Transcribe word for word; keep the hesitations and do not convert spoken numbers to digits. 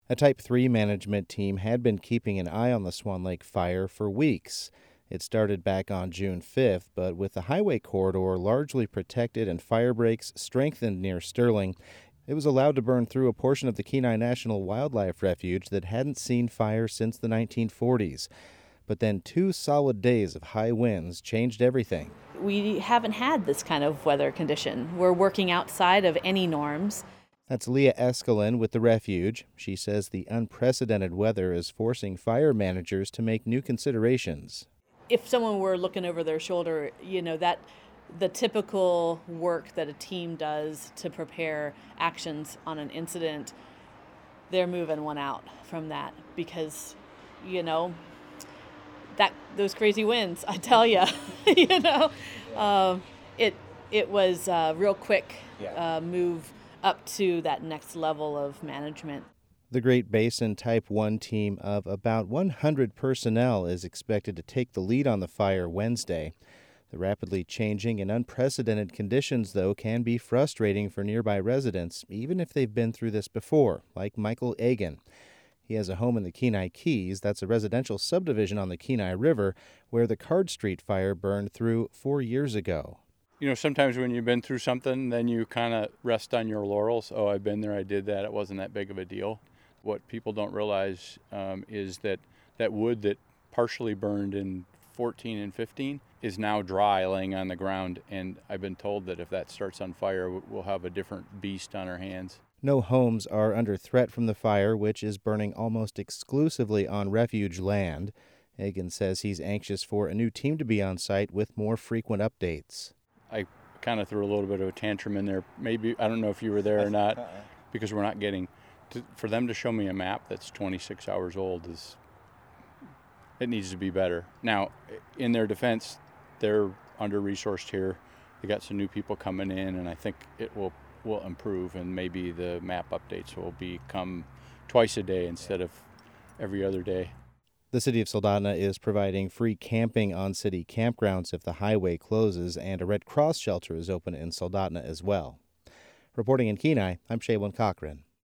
A Type three management team had been keeping an eye on the Swan Lake fire for weeks. It started back on June fifth, but with the highway corridor largely protected and fire breaks strengthened near Sterling, it was allowed to burn through a portion of the Kenai National Wildlife Refuge that hadn't seen fire since the nineteen forties. But then two solid days of high winds changed everything. We haven't had this kind of weather condition. We're working outside of any norms. That's Leah Escalin with the refuge. She says the unprecedented weather is forcing fire managers to make new considerations. If someone were looking over their shoulder, you know, that the typical work that a team does to prepare actions on an incident, they're moving one out from that because, you know, that those crazy winds, I tell you, you know, um, it it was a real quick uh, move up to that next level of management. The Great Basin Type one team of about one hundred personnel is expected to take the lead on the fire Wednesday. The rapidly changing and unprecedented conditions, though, can be frustrating for nearby residents, even if they've been through this before, like Michael Agan. He has a home in the Kenai Keys. That's a residential subdivision on the Kenai River where the Card Street fire burned through four years ago. You know, sometimes when you've been through something, then you kind of rest on your laurels. Oh, I've been there, I did that, it wasn't that big of a deal. What people don't realize um, is that that wood that partially burned in fourteen and fifteen is now dry, laying on the ground, and I've been told that if that starts on fire, we'll have a different beast on our hands. No homes are under threat from the fire, which is burning almost exclusively on refuge land. Agan says he's anxious for a new team to be on site with more frequent updates. I kind of threw a little bit of a tantrum in there. Maybe, I don't know if you were there or not, because we're not getting, to, for them to show me a map that's twenty-six hours old is, it needs to be better. Now, in their defense, they're under-resourced here. They got some new people coming in, and I think it will will improve, and maybe the map updates will become twice a day instead of every other day. The city of Soldotna is providing free camping on city campgrounds if the highway closes, and a Red Cross shelter is open in Soldotna as well. Reporting in Kenai, I'm Shaylin Cochran.